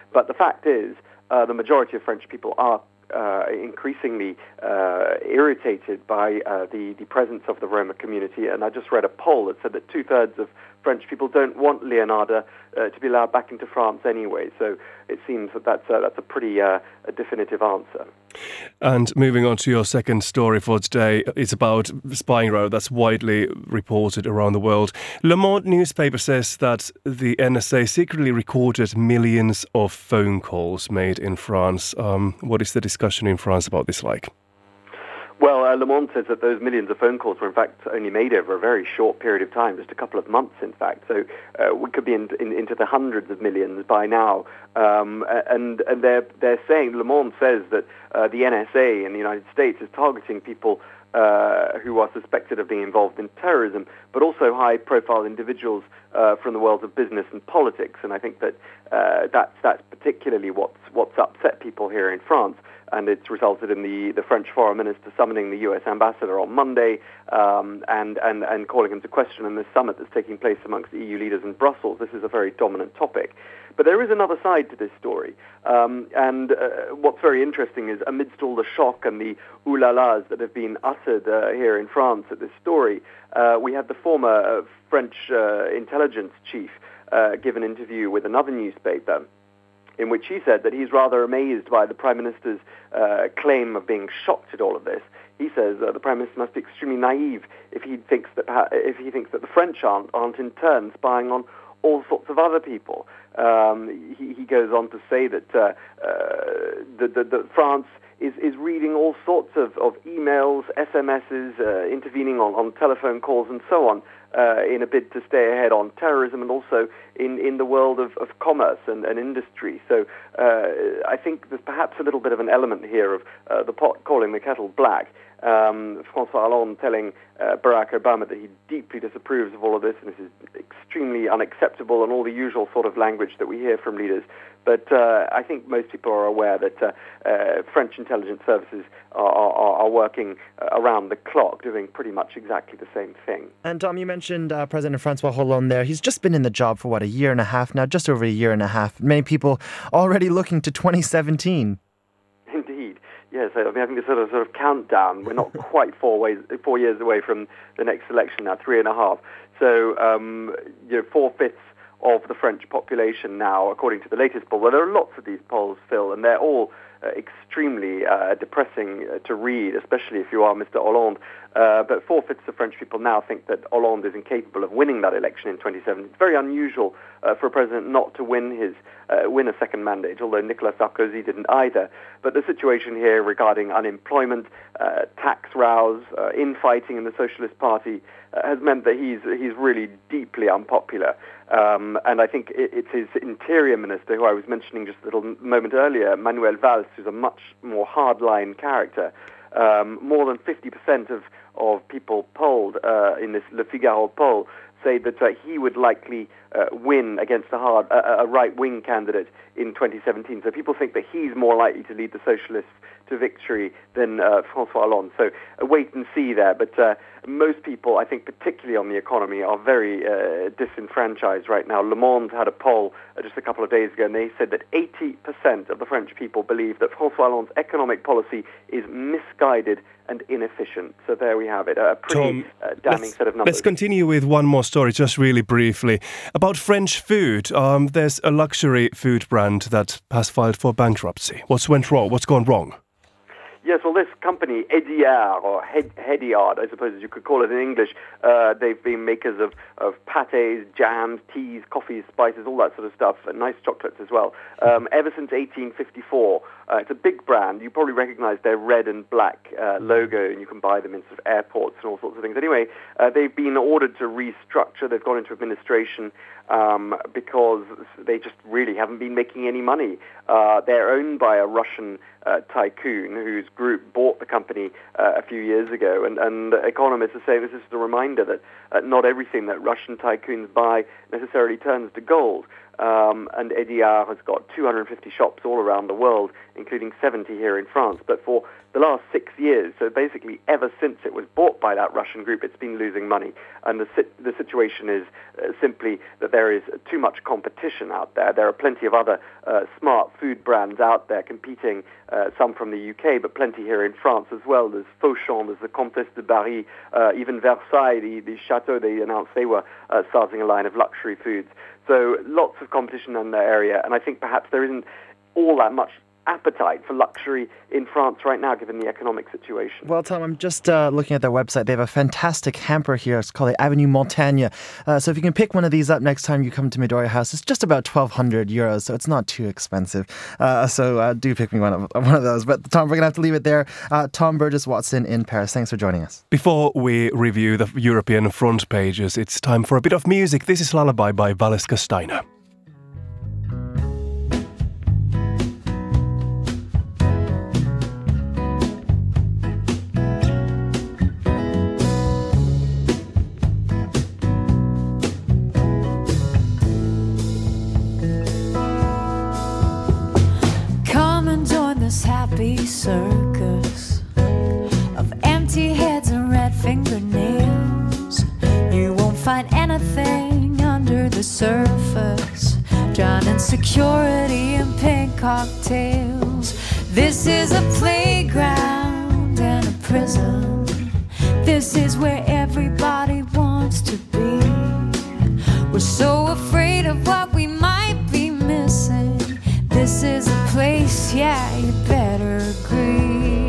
But the fact is, the majority of French people are increasingly irritated by the presence of the Roma community. And I just read a poll that said that 2/3 of French people don't want Leonardo to be allowed back into France anyway. So it seems that that's a pretty definitive answer. And moving on to your second story for today, it's about spying row that's widely reported around the world. Le Monde newspaper says that the NSA secretly recorded millions of phone calls made in France. What is the discussion in France about this like? Well, Le Monde says that those millions of phone calls were in fact only made over a very short period of time, just a couple of months in fact. So we could be into the hundreds of millions by now. And they're saying, Le Monde says that the NSA in the United States is targeting people who are suspected of being involved in terrorism, but also high-profile individuals from the worlds of business and politics. And I think that that's particularly what's upset people here in France. And it's resulted in the French foreign minister summoning the U.S. ambassador on Monday and calling him to question in this summit that's taking place amongst EU leaders in Brussels. This is a very dominant topic. But there is another side to this story. And what's very interesting is amidst all the shock and the ooh-la-las that have been uttered here in France at this story, we had the former French intelligence chief give an interview with another newspaper in which he said that he's rather amazed by the Prime Minister's claim of being shocked at all of this. He says the Prime Minister must be extremely naive if he thinks that the French aren't in turn spying on all sorts of other people. He goes on to say that France is reading all sorts of emails, SMSs, intervening on telephone calls and so on in a bid to stay ahead on terrorism and also in the world of commerce and industry. So I think there's perhaps a little bit of an element here of the pot calling the kettle black. François Hollande telling Barack Obama that he deeply disapproves of all of this and this is extremely unacceptable and all the usual sort of language that we hear from leaders. But I think most people are aware that French intelligence services are working around the clock, doing pretty much exactly the same thing. And Tom, you mentioned President François Hollande there. He's just been in the job for, a year and a half now, just over a year and a half. Many people already looking to 2017. Indeed. Yes, I mean, I think the sort of countdown, we're not quite 4 years away from the next election now, 3.5. So, 4/5 of the French population now, according to the latest poll. Well, there are lots of these polls, Phil, and they're all extremely depressing to read, especially if you are Mr. Hollande. But 4/5 of French people now think that Hollande is incapable of winning that election in 2017. It's very unusual for a president not to win a second mandate, although Nicolas Sarkozy didn't either. But the situation here regarding unemployment, tax rows, infighting in the Socialist Party has meant that he's really deeply unpopular. And I think it's his interior minister, who I was mentioning just a little moment earlier, Manuel Valls, who's a much more hardline character. More than 50% of people polled in this Le Figaro poll say that he would likely win against a right-wing candidate in 2017. So people think that he's more likely to lead the Socialists to victory than François Hollande. So wait and see there. But most people, I think, particularly on the economy, are very disenfranchised right now. Le Monde had a poll just a couple of days ago, and they said that 80% of the French people believe that François Hollande's economic policy is misguided and inefficient. So there we have it, a pretty damning set of numbers. Let's continue with one more story, just really briefly. About French food. There's a luxury food brand that has filed for bankruptcy. What's went wrong? What's gone wrong? Yes, well, this company, Hédiard, or Hédiard, I suppose as you could call it in English, they've been makers of pâtés, jams, teas, coffees, spices, all that sort of stuff, and nice chocolates as well. Ever since 1854, it's a big brand. You probably recognize their red and black logo, and you can buy them in sort of airports and all sorts of things. Anyway, they've been ordered to restructure. They've gone into administration because they just really haven't been making any money. They're owned by a Russian tycoon whose group bought the company a few years ago, and economists are saying this is a reminder that not everything that Russian tycoons buy necessarily turns to gold. and Ediard has got 250 shops all around the world, including 70 here in France. But for the last 6 years, so basically ever since it was bought by that Russian group, it's been losing money. And the situation is simply that there is too much competition out there. There are plenty of other smart food brands out there competing, some from the UK, but plenty here in France as well. There's Fauchon, there's the Comtesse de Barry, even Versailles, the chateau, they announced they were starting a line of luxury foods. So lots of competition in the area, and I think perhaps there isn't all that much appetite for luxury in France right now, given the economic situation. Well, Tom, I'm just looking at their website. They have a fantastic hamper here. It's called the Avenue Montagne. So if you can pick one of these up next time you come to Midoriya House, it's just about 1,200 euros, so it's not too expensive. So do pick me one of those. But Tom, we're going to have to leave it there. Tom Burgess-Watson in Paris. Thanks for joining us. Before we review the European front pages, it's time for a bit of music. This is Lullaby by Valeska Steiner. Happy circus of empty heads and red fingernails. You won't find anything under the surface. Drown in security and pink cocktails. This is a playground and a prison. This is where everybody wants to be. We're so afraid of what we might be missing. This is a place, yeah, you better agree.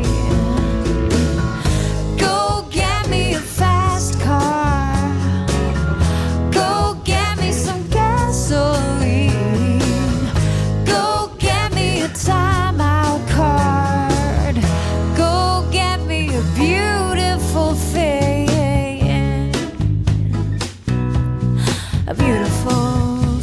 Go get me a fast car. Go get me some gasoline. Go get me a timeout card. Go get me a beautiful thing. A beautiful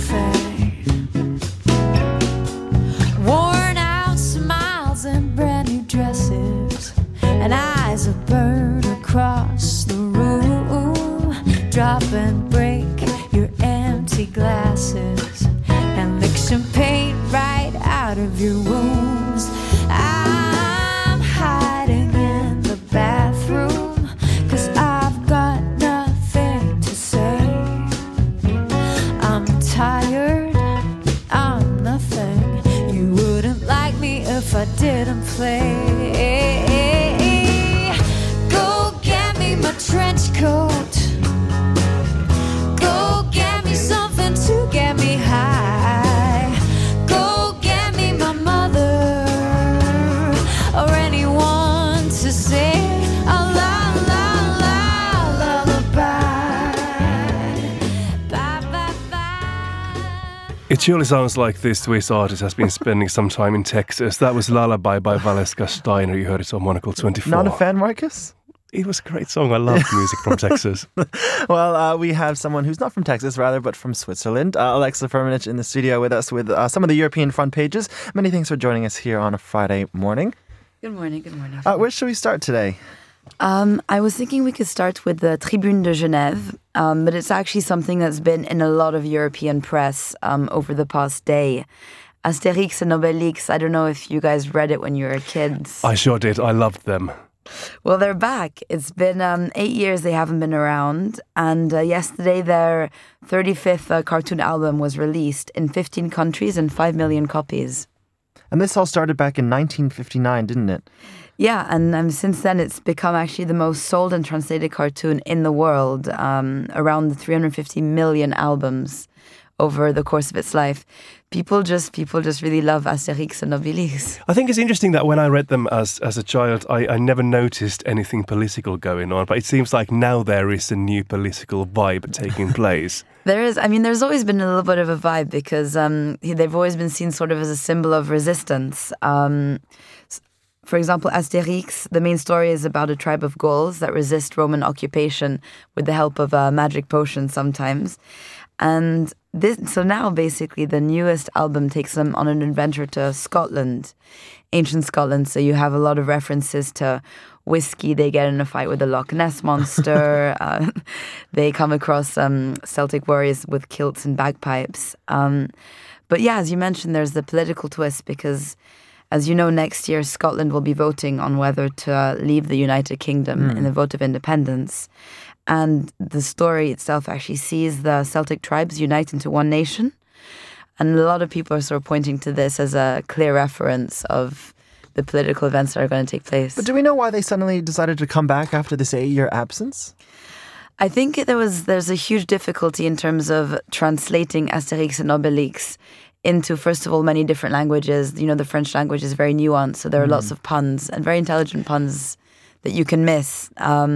across the room. Drop and break your empty glasses and lick champagne right out of your wounds. I'm hiding in the bathroom 'cause I've got nothing to say. I'm tired, I'm nothing. You wouldn't like me if I didn't play. Trench coat. Go get me something to get me high. Go get me my mother or anyone to sing a la la la lullaby. Bye, bye, bye. It surely sounds like this Swiss artist has been spending some time in Texas. That was Lullaby by Valeska Steiner. You heard it on Monocle 24. Not a fan, Marcus? It was a great song. I love music from Texas. Well, we have someone who's not from Texas, rather, but from Switzerland. Alexa Firmenich in the studio with us with some of the European front pages. Many thanks for joining us here on a Friday morning. Good morning, good morning. Where should we start today? I was thinking we could start with the Tribune de Genève, but it's actually something that's been in a lot of European press over the past day. Asterix and Obelix, I don't know if you guys read it when you were kids. I sure did. I loved them. Well, they're back. It's been 8 years they haven't been around. And yesterday their 35th cartoon album was released in 15 countries and 5 million copies. And this all started back in 1959, didn't it? Yeah, and since then it's become actually the most sold and translated cartoon in the world. Around 350 million albums over the course of its life. People just really love Asterix and Obelix. I think it's interesting that when I read them as a child, I never noticed anything political going on. But it seems like now there is a new political vibe taking place. There is. I mean, there's always been a little bit of a vibe because they've always been seen sort of as a symbol of resistance. For example, Asterix, the main story is about a tribe of Gauls that resist Roman occupation with the help of magic potions sometimes. And so now basically the newest album takes them on an adventure to Scotland ancient Scotland. So you have a lot of references to whiskey. They get in a fight with the Loch Ness monster. They come across Celtic warriors with kilts and bagpipes. But yeah, as you mentioned, there's the political twist because, as you know, next year Scotland will be voting on whether to leave the United Kingdom in the vote of independence. And the story itself actually sees the Celtic tribes unite into one nation. And a lot of people are sort of pointing to this as a clear reference of the political events that are going to take place. But do we know why they suddenly decided to come back after this 8-year absence? I think there's a huge difficulty in terms of translating Asterix and Obelix into, first of all, many different languages. You know, the French language is very nuanced, so there are lots of puns and very intelligent puns that you can miss.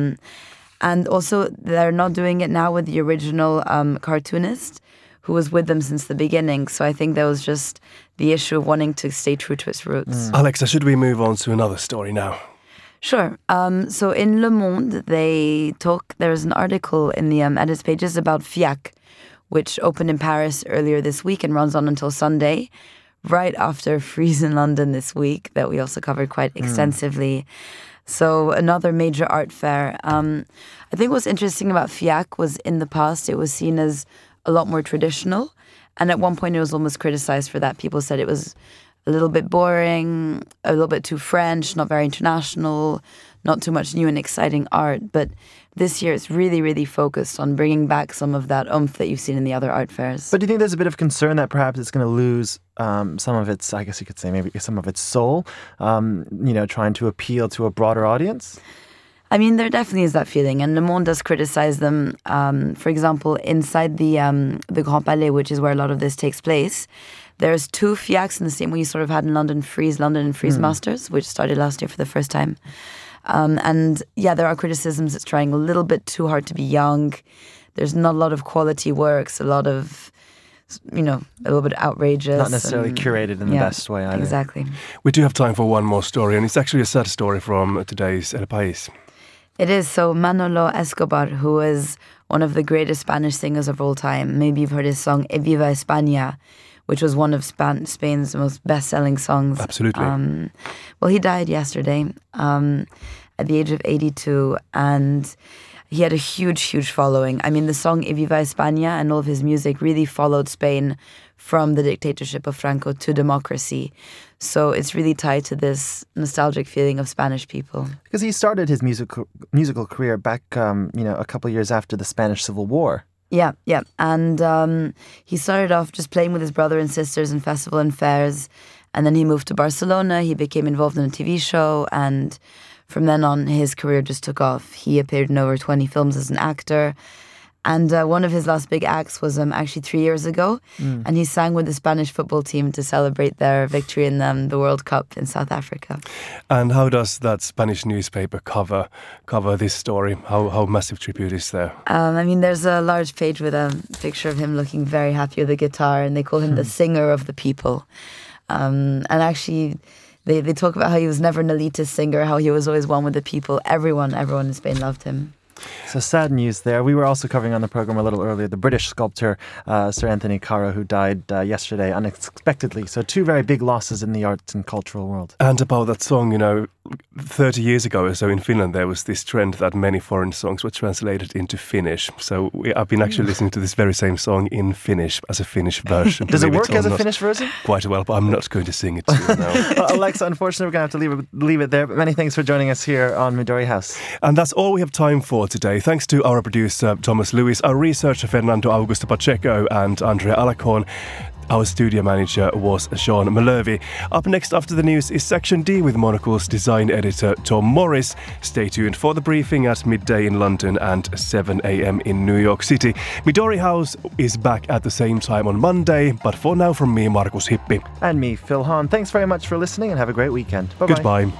And also, they're not doing it now with the original cartoonist who was with them since the beginning. So I think that was just the issue of wanting to stay true to its roots. Alexa, should we move on to another story now? Sure. So in Le Monde, there's an article in the edit pages about FIAC, which opened in Paris earlier this week and runs on until Sunday, right after Frieze in London this week, that we also covered quite extensively. So another major art fair. I think what's interesting about FIAC was in the past, it was seen as a lot more traditional. And at one point it was almost criticized for that. People said it was a little bit boring, a little bit too French, not very international, not too much new and exciting art. But this year it's really, really focused on bringing back some of that oomph that you've seen in the other art fairs. But do you think there's a bit of concern that perhaps it's going to lose some of its, I guess you could say maybe some of its soul, trying to appeal to a broader audience? I mean, there definitely is that feeling, and Le Monde does criticize them. For example, inside the Grand Palais, which is where a lot of this takes place, there's 2 FIACs in the same way you sort of had in London and Frieze Masters, which started last year for the first time. And yeah, there are criticisms. It's trying a little bit too hard to be young. There's not a lot of quality works, a lot of, a little bit outrageous. Not necessarily curated in the best way either. Exactly. We do have time for one more story, and it's actually a sad story from today's El País. It is. So Manolo Escobar, who is one of the greatest Spanish singers of all time. Maybe you've heard his song E Viva España, which was one of Spain's most best-selling songs. Absolutely. Well, he died yesterday at the age of 82, and he had a huge, huge following. I mean, the song E Viva España and all of his music really followed Spain from the dictatorship of Franco to democracy. So it's really tied to this nostalgic feeling of Spanish people. Because he started his musical career back, a couple of years after the Spanish Civil War. Yeah. And he started off just playing with his brother and sisters in festival and fairs. And then he moved to Barcelona. He became involved in a TV show. And from then on, his career just took off. He appeared in over 20 films as an actor. And one of his last big acts was actually 3 years ago. And he sang with the Spanish football team to celebrate their victory in the World Cup in South Africa. And how does that Spanish newspaper cover this story? How massive tribute is there? I mean, there's a large page with a picture of him looking very happy with the guitar, and they call him the singer of the people. And actually, they talk about how he was never an elitist singer, how he was always one with the people. Everyone in Spain loved him. So sad news there. We were also covering on the program a little earlier the British sculptor Sir Anthony Caro, who died yesterday unexpectedly. So 2 very big losses in the arts and cultural world. And about that song, 30 years ago or so in Finland, there was this trend that many foreign songs were translated into Finnish. So I've been actually listening to this very same song in Finnish as a Finnish version. Does it work as a Finnish version? Quite well, but I'm not going to sing it to you now. Well, Alexa, unfortunately, we're going to have to leave it there. But many thanks for joining us here on Midori House. And that's all we have time for today. Thanks to our producer, Thomas Lewis, our researcher, Fernando Augusto Pacheco, and Andrea Alacon. Our studio manager was Sean Malherbe. Up next after the news is Section D with Monocle's design editor Tom Morris. Stay tuned for the briefing at midday in London and 7 a.m. in New York City. Midori House is back at the same time on Monday, but for now from me, Markus Hippi. And me, Phil Hahn. Thanks very much for listening and have a great weekend. Bye-bye. Goodbye.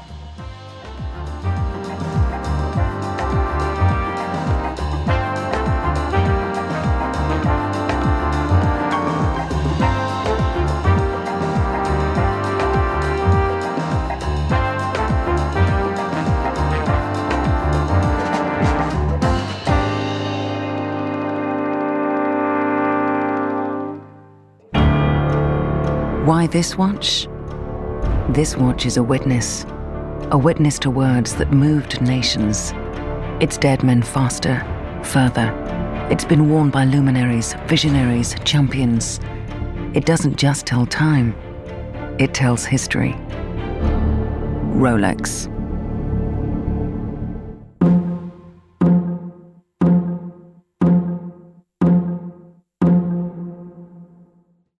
Why this watch? This watch is a witness to words that moved nations. It's dead men faster, further. It's been worn by luminaries, visionaries, champions. It doesn't just tell time, it tells history. Rolex.